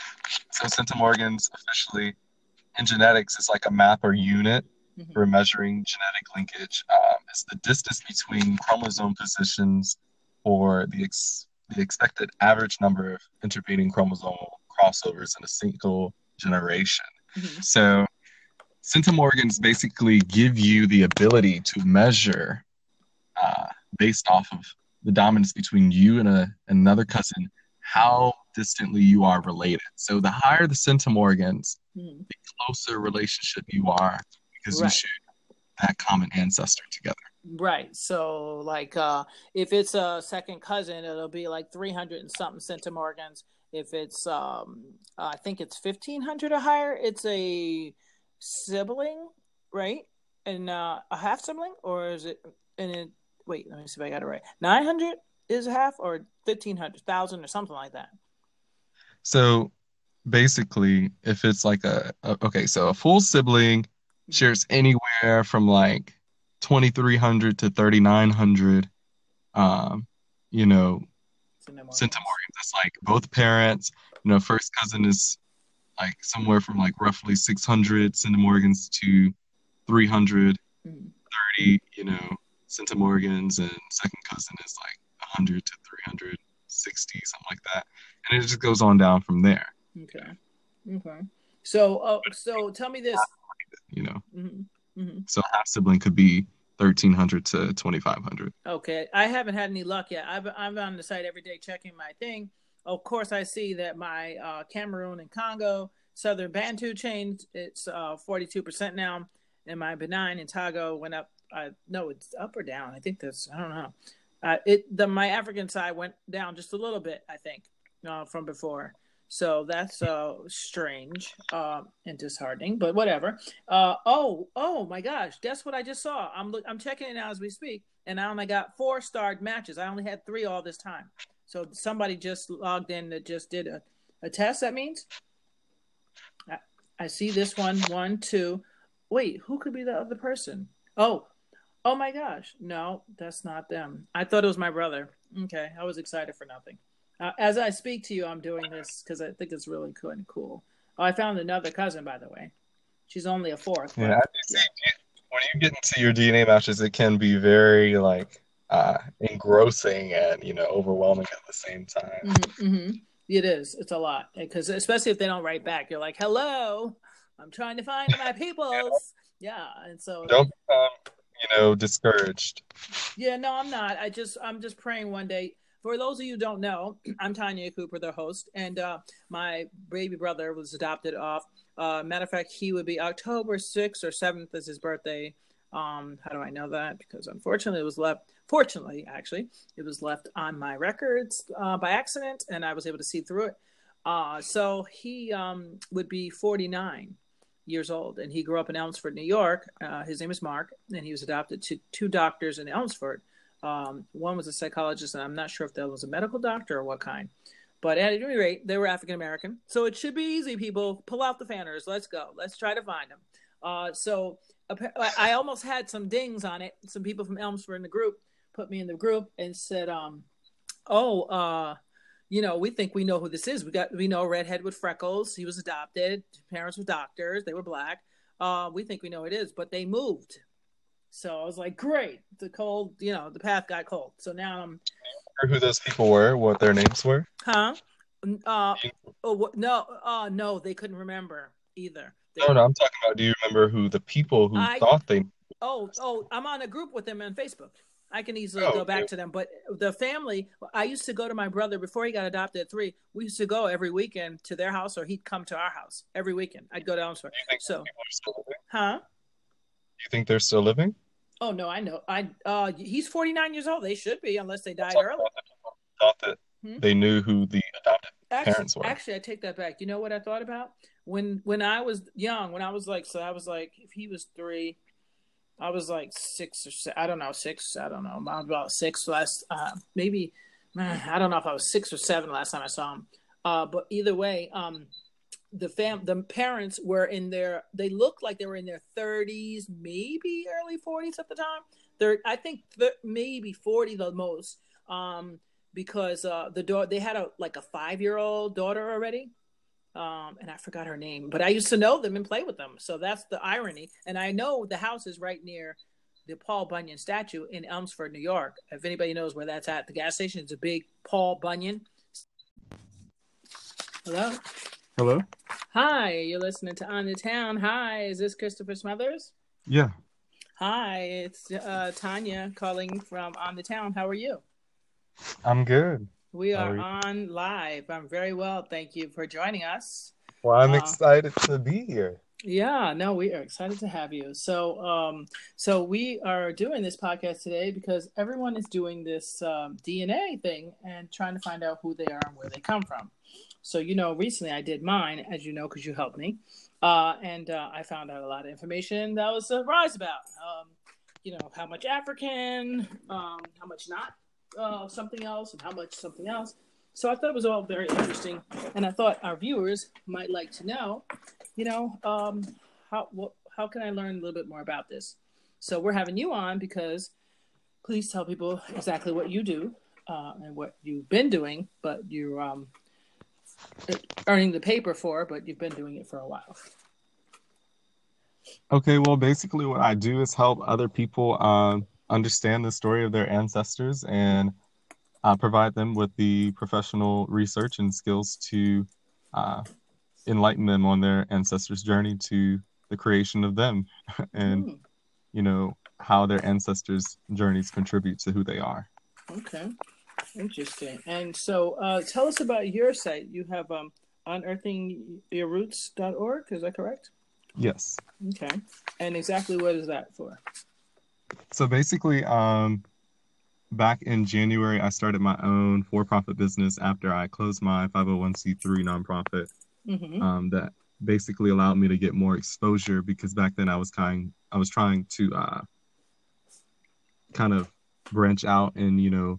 So centimorgans officially in genetics is like a map or unit Mm-hmm. for measuring genetic linkage. Um, it's the distance between chromosome positions or the ex- the expected average number of intervening chromosomal crossovers in a single generation. Mm-hmm. So centimorgans basically give you the ability to measure uh, based off of the dominance between you and a, another cousin, how distantly you are related. So the higher the centimorgans, Mm. the closer relationship you are because you Right. share that common ancestor together. Right. So, like, uh, if it's a second cousin, it'll be like three hundred and something centimorgans. If it's, um, I think it's fifteen hundred or higher, it's a sibling, right? And uh, a half sibling, or is it? And it, wait, let me see if I got it right. nine hundred is a half, or fifteen hundred, one thousand, or something like that. So basically, if it's like a, a okay, so a full sibling shares anywhere from like twenty-three hundred to thirty-nine hundred, um, you know, centimorgans. That's like both parents. You know, first cousin is like somewhere from like roughly six hundred centimorgans to three hundred thirty, you know, centimorgans, and second cousin is like one hundred to three hundred sixty, something like that. And it just goes on down from there. Okay. Okay. So, uh, so tell me this. You know, mm-hmm. Mm-hmm. So half sibling could be thirteen hundred to twenty-five hundred. Okay. I haven't had any luck yet. I've, I'm on the site every day checking my thing. Of course, I see that my uh, Cameroon and Congo Southern Bantu changed. It's uh, forty-two percent now. And my Benin and Togo went up. Uh, no, it's up or down. I think that's, I don't know. Uh, it the My African side went down just a little bit, I think, uh, from before. So that's uh, strange uh, and disheartening, but whatever. Uh, oh, oh my gosh! Guess what I just saw? I'm I'm checking it now as we speak, and I only got four starred matches. I only had three all this time. So somebody just logged in that just did a, a test. That means I, I see this one, one, two. Wait, who could be the other person? Oh, oh my gosh! No, that's not them. I thought it was my brother. Okay, I was excited for nothing. Uh, as I speak to you, I'm doing this because I think it's really cool and cool. Oh, I found another cousin, by the way. She's only a fourth. Yeah, but, yeah. When you get into your D N A matches, it can be very like uh, engrossing and you know overwhelming at the same time. Mm-hmm, mm-hmm. It is. It's a lot because especially if they don't write back, you're like, "Hello, I'm trying to find my peoples." Yeah, and so don't become you know discouraged. Yeah, no, I'm not. I just I'm just praying one day. For those of you who don't know, I'm Tanya Cooper, the host, and uh, my baby brother was adopted off. Uh, matter of fact, he would be October sixth or seventh is his birthday. Um, how do I know that? Because unfortunately, it was left, fortunately, actually, it was left on my records uh, by accident, and I was able to see through it. Uh, so he um, would be forty-nine years old, and he grew up in Elmsford, New York. Uh, his name is Mark, and he was adopted to two doctors in Elmsford. Um, one was a psychologist, and I'm not sure if that was a medical doctor or what kind. But at any rate, they were African-American. So it should be easy, people. Pull out the fanners. Let's go. Let's try to find them. Uh, so I almost had some dings on it. Some people from Elmsford in the group put me in the group and said, um, oh, uh, you know, we think we know who this is. We got, we know a redhead with freckles. He was adopted. His parents were doctors. They were black. Uh, we think we know who it is, but they moved. So I was like, great. The cold, you know, the path got cold. So now I'm. Remember who those people were? What their names were? Huh? Uh, oh, no, uh, no, they couldn't remember either. They, no, no, I'm talking about. Do you remember who the people who I, thought they? Oh, oh, I'm on a group with them on Facebook. I can easily oh, go back okay. to them. But the family, I used to go to my brother before he got adopted at three. We used to go every weekend to their house, or he'd come to our house every weekend. I'd go down. So, so huh? You think they're still living? Oh no, I know. I uh, he's forty-nine years old. They should be, unless they died early. Thought that hmm? they knew who the adopted actually, parents were. Actually, I take that back. You know what I thought about when when I was young? When I was like, so I was like, if he was three, I was like six or seven, I don't know, six. I don't know. I was about six last. Uh, maybe I don't know if I was six or seven last time I saw him. Uh, but either way, um. The fam, the parents were in their, they looked like they were in their thirties, maybe early forties at the time. They're, I think th- maybe forty the most, um, because uh, the daughter, they had a like a five-year-old daughter already, um, and I forgot her name, but I used to know them and play with them. So that's the irony. And I know the house is right near the Paul Bunyan statue in Elmsford, New York. If anybody knows where that's at, the gas station is a big Paul Bunyan. Hello? Hello? Hi, you're listening to On the Town. Hi, is this Christopher Smothers? Yeah. Hi, it's uh, Tanya calling from On the Town. How are you? I'm good. We How are are you? on live. I'm very well. Thank you for joining us. Well, I'm Uh, excited to be here. yeah, no, we are excited to have you. So, um, so we are doing this podcast today because everyone is doing this um, D N A thing and trying to find out who they are and where they come from. So, you know, recently I did mine, as you know, because you helped me, uh, and uh, I found out a lot of information that I was surprised about. Um, you know, how much African, um, how much not uh, something else, and how much something else. So I thought it was all very interesting, and I thought our viewers might like to know, you know, um, how what, how can I learn a little bit more about this? So we're having you on because please tell people exactly what you do uh, and what you've been doing, but you're um, earning the paper for, but you've been doing it for a while. Okay, well, basically, what I do is help other people um, understand the story of their ancestors and uh, provide them with the professional research and skills to uh, enlighten them on their ancestors' journey to the creation of them and, Hmm. you know, how their ancestors' journeys contribute to who they are. Okay. Interesting. And so uh, tell us about your site. You have um, unearthing your roots dot org, is that correct? Yes. Okay. And exactly what is that for? So basically, um, back in January, I started my own for-profit business after I closed my five oh one c three nonprofit. Mm-hmm. Um, that basically allowed me to get more exposure because back then I was kind I was trying to uh, kind of branch out and you know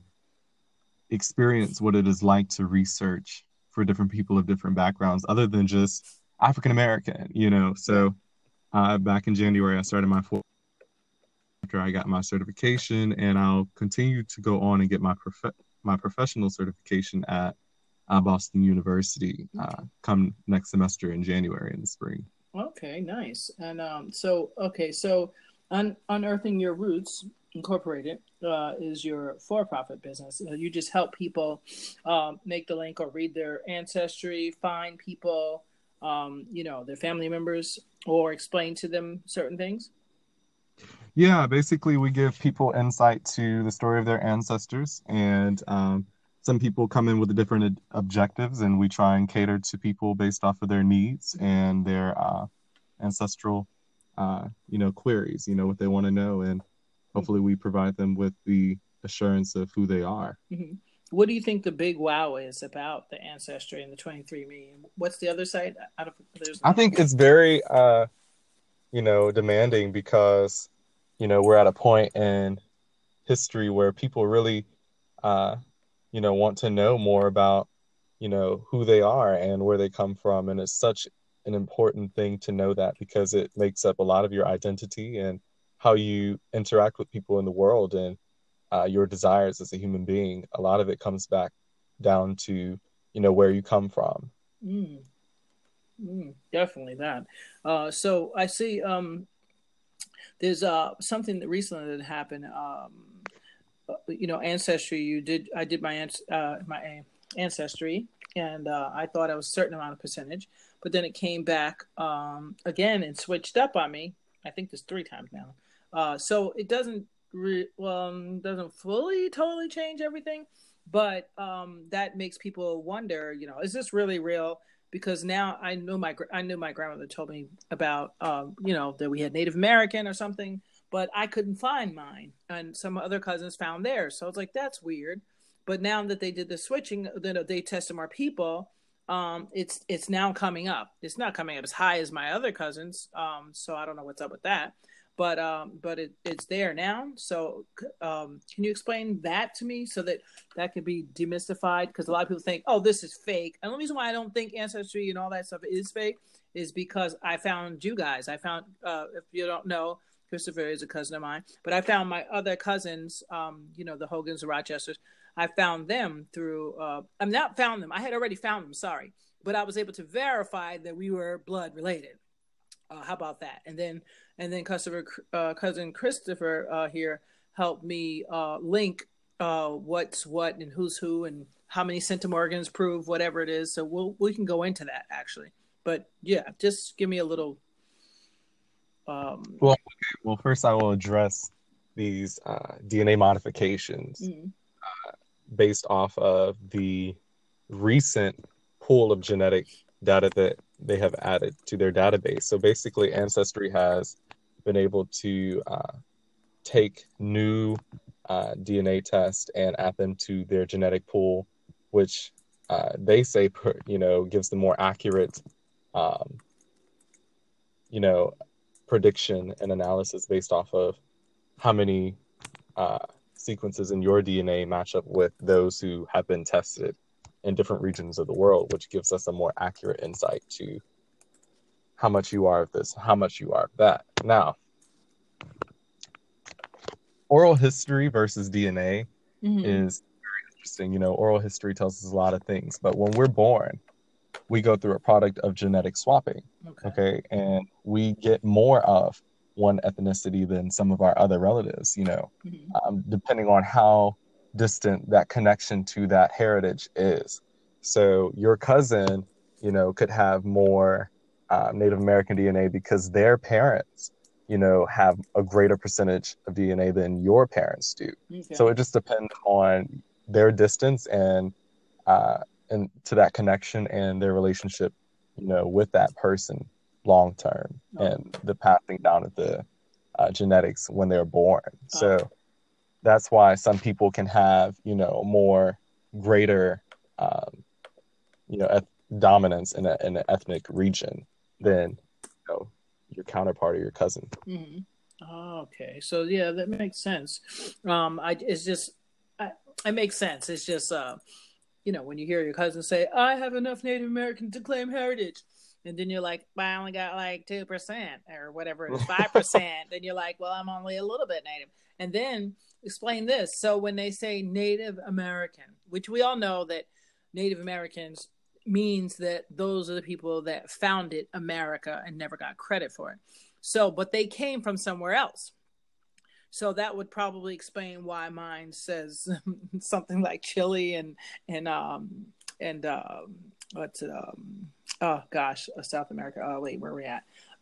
experience what it is like to research for different people of different backgrounds other than just African American. You know, Right. so uh, back in January I started my for after I got my certification, and I'll continue to go on and get my prof- my professional certification at uh, Boston University uh, come next semester in January in the spring. Okay, nice. And um, so, okay, so Un- Unearthing Your Roots Incorporated uh, is your for-profit business. Uh, you just help people um, make the link or read their ancestry, find people, um, you know, their family members, or explain to them certain things. Yeah, basically, we give people insight to the story of their ancestors, and um, some people come in with different ad- objectives, and we try and cater to people based off of their needs and their uh, ancestral, uh, you know, queries. You know what they want to know, and hopefully, we provide them with the assurance of who they are. Mm-hmm. What do you think the big wow is about the ancestry and the twenty-three and me? What's the other side? I don't, there's I another think it's very, uh, you know, demanding because, you know, we're at a point in history where people really uh, you know, want to know more about, you know, who they are and where they come from. And it's such an important thing to know that because it makes up a lot of your identity and how you interact with people in the world and uh, your desires as a human being. A lot of it comes back down to, you know, where you come from. one. Mm, mm, definitely that. Uh, so I see. Um, There's uh something that recently that happened. Um, uh, you know, ancestry. You did. I did my uh my ancestry, and uh, I thought I was a certain amount of percentage, but then it came back um again and switched up on me. I think there's three times now. Uh, so it doesn't re- well um, doesn't fully totally change everything, but um that makes people wonder. You know, is this really real? Because now I know my I knew my grandmother told me about um, you know that we had Native American or something, but I couldn't find mine, and some other cousins found theirs. So I was like, that's weird. But now that they did the switching, then they tested more people. Um, it's it's now coming up. It's not coming up as high as my other cousins. Um, so I don't know what's up with that. But um, but it, it's there now. So um, can you explain that to me so that that can be demystified? Because a lot of people think, oh, this is fake. And the reason why I don't think ancestry and all that stuff is fake is because I found you guys. I found, uh, if you don't know, Christopher is a cousin of mine, but I found my other cousins, um, you know, the Hogans, the Rochesters. I found them through, uh, I'm not found them. I had already found them, sorry. But I was able to verify that we were blood related. Uh, how about that? And then, and then Christopher, uh, cousin Christopher uh, here helped me uh, link uh, what's what and who's who and how many centimorgans prove whatever it is. So we'll we can go into that actually. But yeah, just give me a little. Um, Well, well, first I will address these uh, D N A modifications Mm. based off of the recent pool of genetic data that they have added to their database. So basically, Ancestry has been able to uh, take new uh, D N A tests and add them to their genetic pool, which uh, they say, you know, gives them more accurate, um, you know, prediction and analysis based off of how many uh, sequences in your D N A match up with those who have been tested in different regions of the world, which gives us a more accurate insight to how much you are of this, how much you are of that. Now, oral history versus D N A Mm-hmm. is very interesting. You know, oral history tells us a lot of things, but when we're born, we go through a product of genetic swapping. Okay. Okay. And we get more of one ethnicity than some of our other relatives, you know, Mm-hmm. um, depending on how distant that connection to that heritage is. So your cousin, you know, could have more uh, Native American D N A because their parents, you know, have a greater percentage of D N A than your parents do. So Okay. it just depends on their distance and uh, and to that connection and their relationship, you know, with that person long term, Oh. and the passing down of the uh, genetics when they're born. Oh. So that's why some people can have, you know, more greater, um, you know, eth- dominance in, a, in an ethnic region than, you know, your counterpart or your cousin. Mm-hmm. Oh, okay. So yeah, that makes sense. Um, I it's just, I, it makes sense. It's just, uh, you know, when you hear your cousin say, "I have enough Native American to claim heritage," and then you're like, "Well, I only got like two percent or whatever it is, five percent." Then you're like, "Well, I'm only a little bit Native." And then explain this. So when they say Native American, which we all know that Native Americans means that those are the people that founded America and never got credit for it. So, but they came from somewhere else. So that would probably explain why mine says something like Chile and and um and um what's it um oh gosh, uh, South America. Oh wait, where are we at?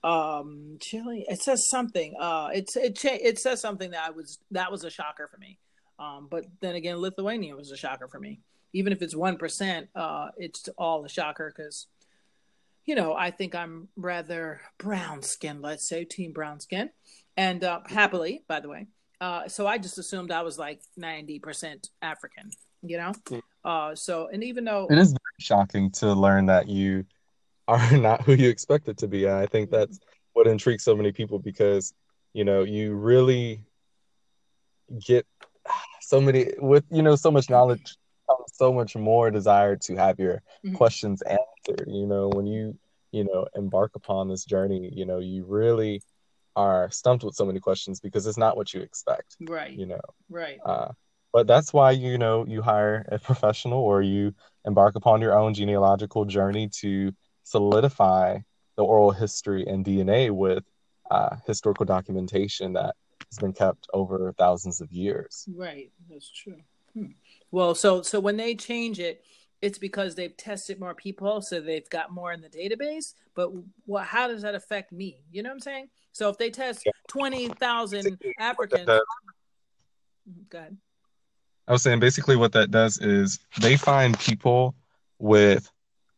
Um Chile. It says something. Uh it's it cha- it says something that I was that was a shocker for me. Um but then again, Lithuania was a shocker for me. Even if it's one percent, uh it's all a shocker because you know, I think I'm rather brown skinned, let's say, team brown skin. And uh, happily, by the way. Uh, so I just assumed I was like ninety percent African, you know? Uh, so, and even though, It is very shocking to learn that you are not who you expect it to be. And I think mm, that's what intrigues so many people because, you know, you really get so many with, you know, so much knowledge, comes so much more desire to have your mm, questions answered. You know, when you, you know, embark upon this journey, you know, you really are stumped with so many questions because it's not what you expect, right, you know. right. Uh, but that's why, you know, you hire a professional or you embark upon your own genealogical journey to solidify the oral history and D N A with uh, historical documentation that has been kept over thousands of years. Right, that's true. Hmm. Well, so so when they change it, it's because they've tested more people, so they've got more in the database. But what? How does that affect me? You know what I'm saying? So if they test Yeah. twenty thousand Basically, what that Africans, does, go ahead. I was saying basically what that does is they find people with,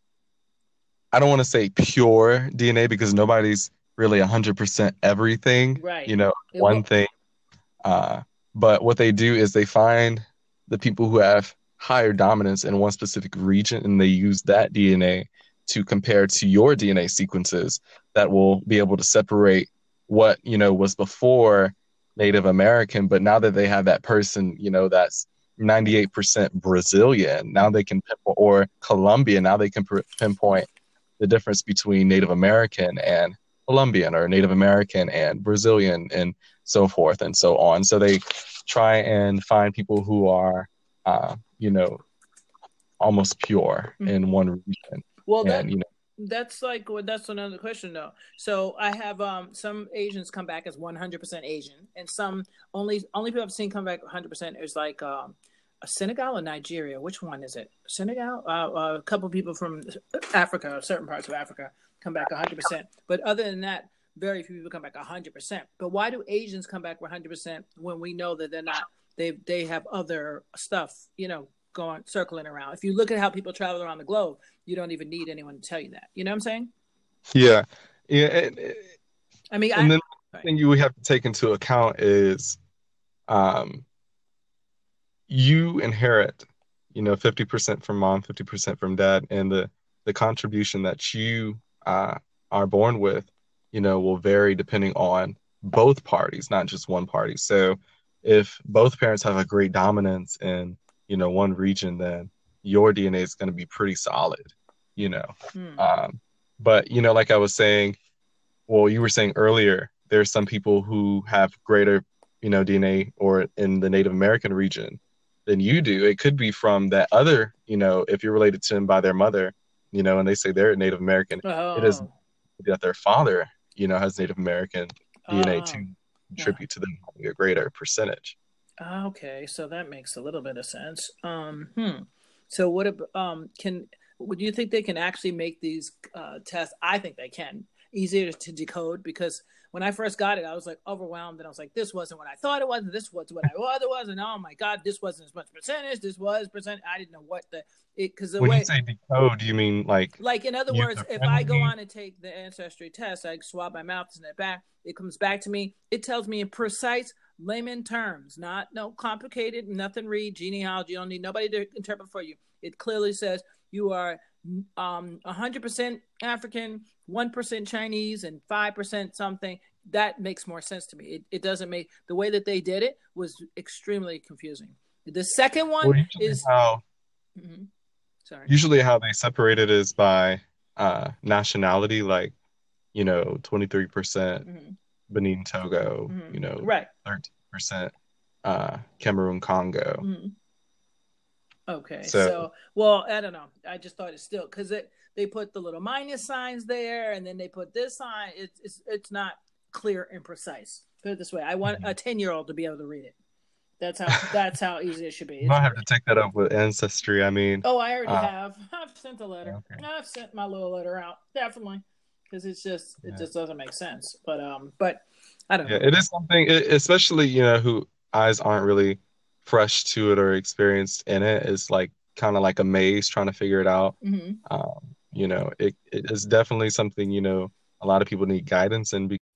I don't want to say pure D N A because nobody's really one hundred percent everything, Right. you know, It one will. thing. Uh, but what they do is they find the people who have higher dominance in one specific region and they use that D N A to compare to your D N A sequences that will be able to separate what, you know, was before Native American, but now that they have that person, you know, that's ninety-eight percent Brazilian, now they can pinpoint, or Colombian, now they can pinpoint the difference between Native American and Colombian or Native American and Brazilian and so forth and so on. So they try and find people who are, uh, you know, almost pure Mm-hmm. in one region. Well, that And, you know, that's like well, that's another question though. So I have um some Asians come back as one hundred percent Asian, and some only only people I've seen come back one hundred percent is like um a Senegal or Nigeria. Which one is it? Senegal. Uh, uh, a couple people from Africa, certain parts of Africa, come back one hundred percent. But other than that, very few people come back one hundred percent. But why do Asians come back one hundred percent when we know that they're not, they they have other stuff, you know, going, circling around? If you look at how people travel around the globe, you don't even need anyone to tell you that. You know what I'm saying? Yeah. Yeah. And, I mean, and I, then the right. thing you would have to take into account is um, you inherit, you know, fifty percent from mom, fifty percent from dad, and the, the contribution that you uh, are born with, you know, will vary depending on both parties, not just one party. So if both parents have a great dominance in, you know, one region, then your D N A is going to be pretty solid, you know. Hmm. Um, but, you know, like I was saying, well, you were saying earlier, there's some people who have greater, you know, D N A or in the Native American region than you do. It could be from that other, you know, if you're related to them by their mother, you know, and they say they're Native American, it is Oh, that their father, you know, has Native American D N A oh, to oh. contribute to them having a greater percentage. Okay, so that makes a little bit of sense. Um, hmm. So what ab- um can would you think they can actually make these uh, tests? I think they can easier to decode because when I first got it, I was like overwhelmed and I was like, this wasn't what I thought it was, and this was what I thought it was, and oh my god, this wasn't as much percentage. This was percent. I didn't know what the it because the When you way say decode, do you mean like like in other words, user if I go friendly? on and take the ancestry test, I swab my mouth and it back, it comes back to me. It tells me in precise layman terms, not no complicated, nothing read genealogy. You don't need nobody to interpret for you. It clearly says you are um one hundred percent African, one percent Chinese, and five percent something. That makes more sense to me. It, it doesn't make the way that they did it was extremely confusing. The second one Well, usually is how mm-hmm, sorry. usually how they separate it is by uh, nationality, like, you know, twenty-three percent Mm-hmm, Benin, Togo, mm-hmm. you know, Right. thirteen percent uh, Cameroon, Congo. Mm-hmm. Okay, So, so well, I don't know. I just thought it's still because it they put the little minus signs there, and then they put this sign. It's it's it's not clear and precise. Put it this way: I want a ten year old to be able to read it. That's how that's how easy it should be. you It's might have to take that up with Ancestry. I mean, oh, I already uh, have. I've sent a letter. okay. I've sent my little letter out definitely because it's just it Yeah. just doesn't make sense. But um, but I don't Yeah, know. it is something, it, especially, you know, who eyes aren't really fresh to it or experienced in it. It's like kind of like a maze trying to figure it out. Mm-hmm. Um, you know, it, it is definitely something, you know, a lot of people need guidance in. Be-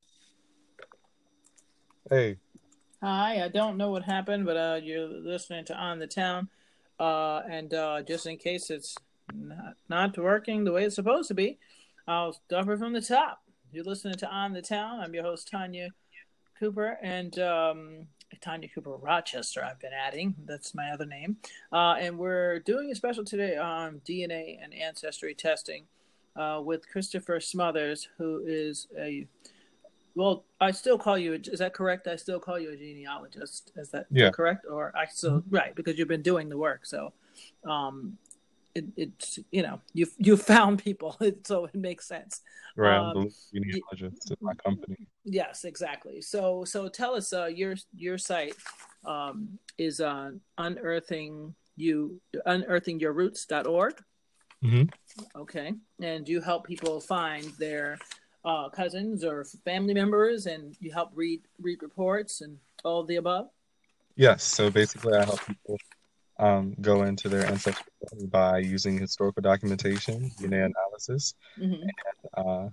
hey, Hi, I don't know what happened, but uh, you're listening to On the Town. Uh, and uh, just in case it's not, not working the way it's supposed to be, I'll start it from the top. You're listening to On the Town. I'm your host, Tanya Cooper, and um, Tanya Cooper Rochester, I've been adding. That's my other name. Uh, and we're doing a special today on D N A and ancestry testing uh, with Christopher Smothers, who is a well, I still call you. Is that correct? I still call you a genealogist. Is that, is yeah, that correct? Or I still right because you've been doing the work. So, um, it, it's you know you you found people, so it makes sense. right. I'm Um, the genealogist at my company. yes, exactly. So so tell us, uh, your your site um, is uh, unearthing you unearthing your roots dot org. Mm-hmm. Okay, and you help people find their uh, cousins or family members, and you help read read reports and all of the above. Yes. So basically, I help people um, go into their ancestry by using historical documentation, D N A analysis, Mm-hmm. uh,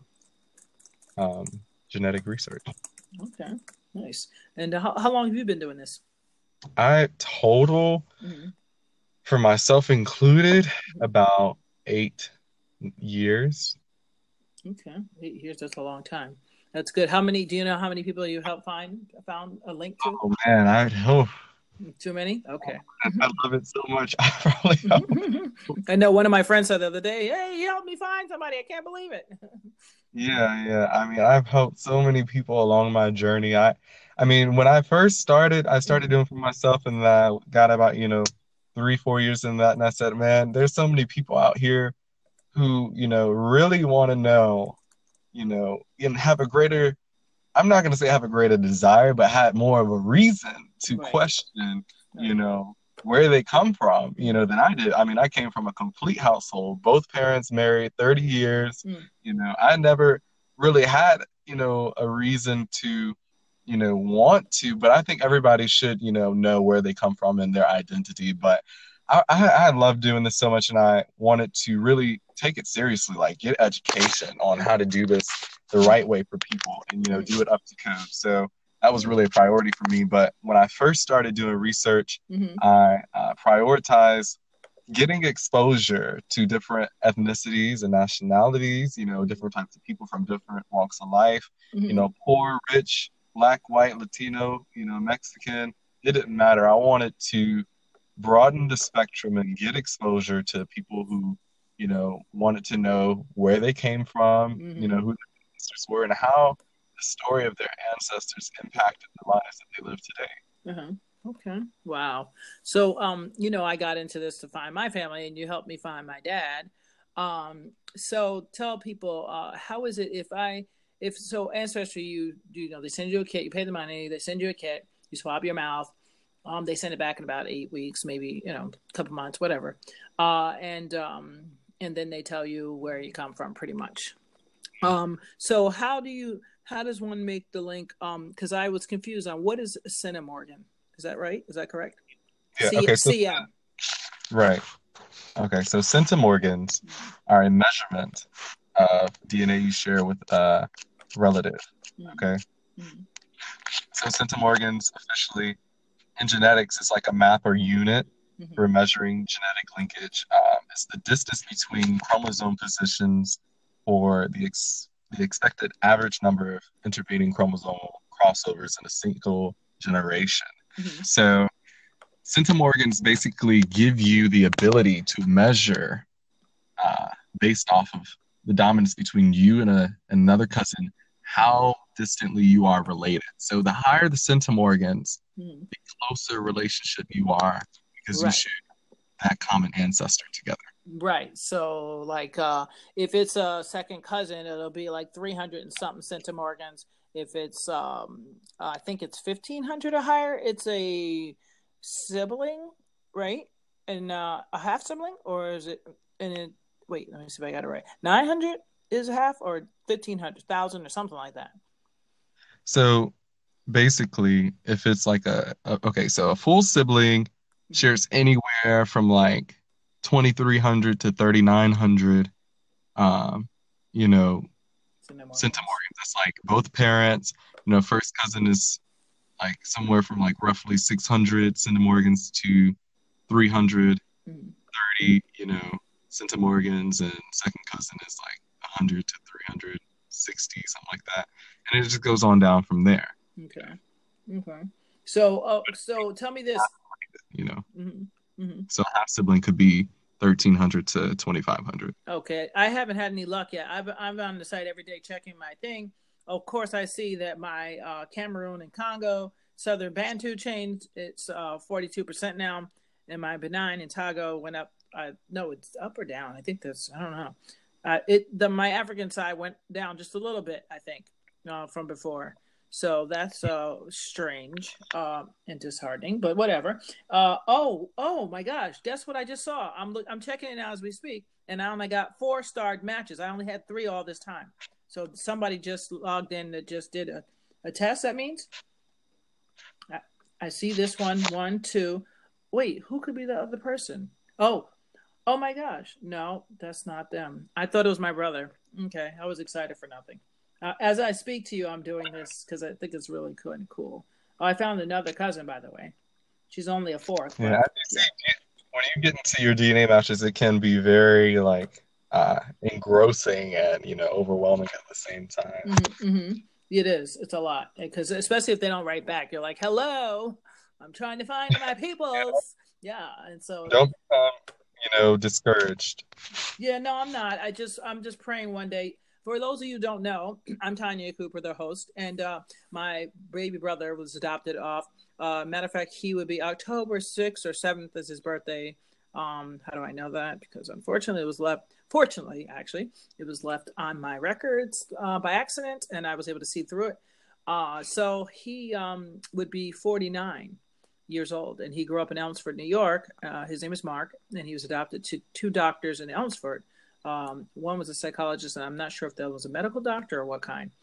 um, genetic research. Okay, nice. And how, how long have you been doing this? I total, Mm-hmm. for myself included, about eight years. Okay, eight years, that's a long time. That's good. How many? Do you know how many people you helped find found a link to? Oh man, I oh, Too many. Okay. I love it so much. I probably helped. I know one of my friends said the other day, "Hey, you helped me find somebody. I can't believe it." Yeah, yeah. I mean, I've helped so many people along my journey. I, I mean, when I first started, I started Mm-hmm. doing for myself, and I got about, you know, three, four years in that, and I said, man, there's so many people out here who, you know, really want to know, you know, and have a greater, I'm not going to say have a greater desire, but had more of a reason to Right. question, you Right. know, where they come from, you know, than I did. I mean, I came from a complete household, both parents married thirty years, Mm. you know, I never really had you know, a reason to, you know, want to, but I think everybody should, you know, know where they come from and their identity. But I, I, I love doing this so much, and I wanted to really take it seriously, like get education on how to do this the right way for people and, you know, do it up to code. So that was really a priority for me. But when I first started doing research, Mm-hmm. I uh, prioritized getting exposure to different ethnicities and nationalities, you know, different types of people from different walks of life, you Mm-hmm. know, poor, rich, black, white, Latino, you know, Mexican. It didn't matter. I wanted to broaden the spectrum and get exposure to people who, you know, wanted to know where they came from, you Mm-hmm. know, who their ancestors were, and how the story of their ancestors impacted the lives that they live today. Uh-huh. Okay. Wow. So, um, you know, I got into this to find my family, and you helped me find my dad. Um, so tell people, uh, how is it if I, if so, Ancestry, you, you know, they send you a kit, you pay the money, they send you a kit, you swab your mouth, um, they send it back in about eight weeks, maybe, you know, a couple months, whatever, uh, and um, and then they tell you where you come from, pretty much. Um, so how do you, how does one make the link? Um, because I was confused on what is centimorgan. Is that right? Is that correct? Yeah. C Okay. So, C M. right. Okay. So centimorgans are a measurement of D N A you share with a relative. Okay. Mm-hmm. So centimorgans officially in genetics is like a map or unit Mm-hmm. for measuring genetic linkage. Um, it's the distance between chromosome positions or the ex- the expected average number of intervening chromosomal crossovers in a single generation. Mm-hmm. So centimorgans basically give you the ability to measure uh, based off of the dominance between you and a, another cousin, how distantly you are related. So the higher the centimorgans, Mm-hmm. the closer relationship you are because you Right. share that common ancestor together. Right. So, like, uh, if it's a second cousin, it'll be like three hundred and something centimorgans. If it's, um, I think it's fifteen hundred or higher, it's a sibling, right? And uh, a half sibling, or is it? And it, wait, let me see if I got it right. Nine hundred is a half, or fifteen hundred, thousand, or something like that. So basically, if it's like a, a okay, so a full sibling Mm-hmm. shares anywhere from like twenty-three hundred to thirty-nine hundred, um, you know, Centimorgans. centimorgans. That's like both parents. You know, first cousin is like somewhere from like roughly six hundred centimorgans to three hundred Mm-hmm. thirty, you know, centimorgans, and second cousin is like one hundred to three hundred sixty, something like that. And it just goes on down from there, Okay. Okay. So, uh, so tell me this. you know. Mm-hmm. Mm-hmm. So half sibling could be thirteen hundred to twenty-five hundred. Okay, I haven't had any luck yet. I've, I'm on the site every day checking my thing. Of course, I see that my uh, Cameroon and Congo Southern Bantu changed. It's uh, forty-two percent now, and my Benin and Togo went up. Uh, no, it's up or down. I think that's, I don't know. Uh, it the my African side went down just a little bit, I think, uh, from before. So that's uh, strange uh, and disheartening, but whatever. Uh, oh, oh my gosh! Guess what I just saw? I'm look, I'm checking it now as we speak, and I only got four starred matches. I only had three all this time. So somebody just logged in that just did a, a test. That means I, I see this one, one, two. Wait, who could be the other person? Oh, oh my gosh! No, that's not them. I thought it was my brother. Okay, I was excited for nothing. Uh, as I speak to you, I'm doing this because I think it's really cool and cool. Oh, I found another cousin, by the way. She's only a fourth, Yeah, but I do yeah. see when you get into your D N A matches, it can be very like uh, engrossing and you know overwhelming at the same time. Mm-hmm, mm-hmm. It is. It's a lot because especially if they don't write back, you're like, "Hello, I'm trying to find my peoples." Yeah, and so Don't become you know discouraged. yeah, no, I'm not. I just I'm just praying one day. For those of you who don't know, I'm Tanya Cooper, the host, and uh, my baby brother was adopted off. Uh, matter of fact, he would be October sixth or seventh is his birthday. Um, how do I know that? Because unfortunately, it was left. Fortunately, actually, it was left on my records uh, by accident, and I was able to see through it. Uh, so he um, would be forty-nine years old, and he grew up in Elmsford, New York. Uh, his name is Mark, and he was adopted to two doctors in Elmsford. Um, one was a psychologist, and I'm not sure if that was a medical doctor or what kind.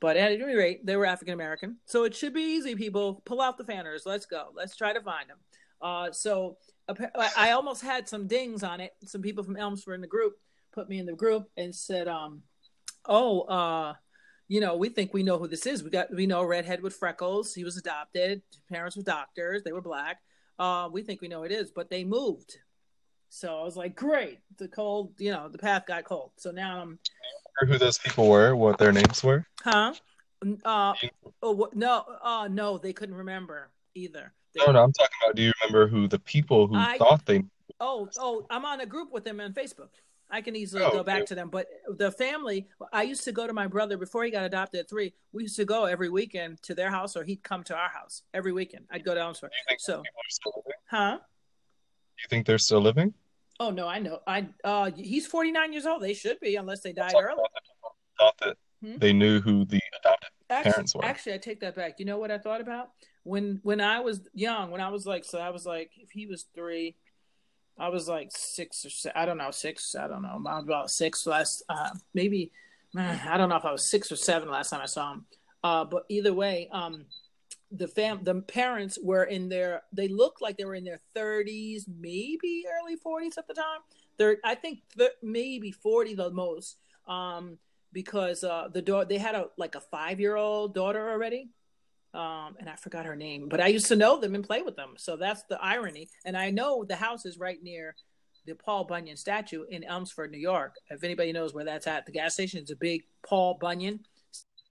But at any rate, they were African American. So it should be easy, people. Pull out the fanners. Let's go. Let's try to find them. Uh, so I almost had some dings on it. Some people from Elmsford in the group put me in the group and said, um, oh, uh, you know, we think we know who this is. We got, we know a redhead with freckles. He was adopted. His parents were doctors. They were black. Uh, we think we know who it is, but they moved. So I was like, great. The cold, you know, the path got cold. So now I'm. Who those people were? What their names were? Huh? Uh, oh, no, uh, no, they couldn't remember either. They, no, no, I'm talking about. Do you remember who the people who I, thought they? Oh, oh, I'm on a group with them on Facebook. I can easily oh, go okay. back to them. But the family, I used to go to my brother before he got adopted at three. We used to go every weekend to their house, or he'd come to our house every weekend. I'd go down to so. Huh? You think they're still living? Oh no, I know. I uh, he's forty-nine years old. They should be, unless they died early. Thought that hmm? they knew who the adopted actually, parents were. Actually, I take that back. You know what I thought about when when I was young? When I was like, so I was like, if he was three. I was like six or seven, I don't know, six, I don't know, I was about six last, uh, maybe, I don't know if I was six or seven last time I saw him. Uh, but either way, um, the fam, the parents were in their, they looked like they were in their thirties, maybe early forties at the time. They're, I think th- maybe forty the most, um, because uh, the daughter, they had a like a five-year-old daughter already. Um, and I forgot her name, but I used to know them and play with them. So that's the irony. And I know the house is right near the Paul Bunyan statue in Elmsford, New York. If anybody knows where that's at, the gas station is a big Paul Bunyan.